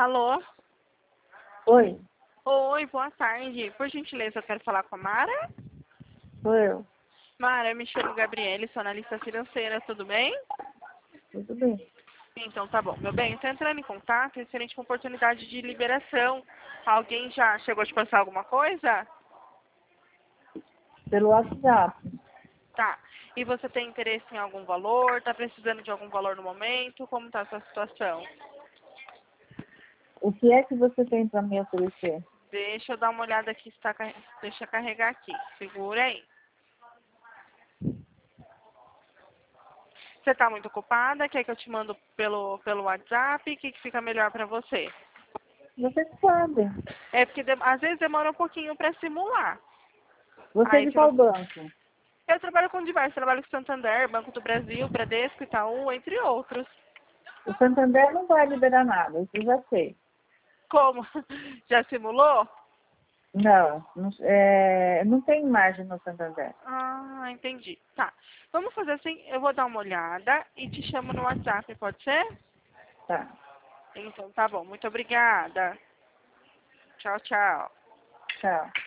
Alô? Oi, Oi, boa tarde. Por gentileza, eu quero falar com a Mara. sou eu. Mara, eu me chamo Gabriele, sou analista financeira, tudo bem? Tudo bem. Então tá bom. Meu bem, estou entrando em contato referente a uma oportunidade de liberação. Alguém já chegou a te passar alguma coisa? Pelo WhatsApp. Tá. E você tem interesse em algum valor? Tá precisando de algum valor no momento? Como tá a sua situação? O que é que você tem para me oferecer? Deixa eu dar uma olhada aqui, deixa eu carregar aqui. Segura aí. Você tá muito ocupada? Quer que eu te mando pelo WhatsApp? O que fica melhor para você? Você que sabe. É porque às vezes demora um pouquinho para simular. Você é Aí de se qual você... banco? Eu trabalho com diversos, trabalho com Santander, Banco do Brasil, Bradesco, Itaú, entre outros. O Santander não vai liberar nada, isso eu já sei. Como? Já simulou? Não tem margem no Santander. Ah, entendi. Tá. Vamos fazer assim, eu vou dar uma olhada e te chamo no WhatsApp, pode ser? Tá, Então tá bom, muito obrigada. Tchau, tchau. tchau.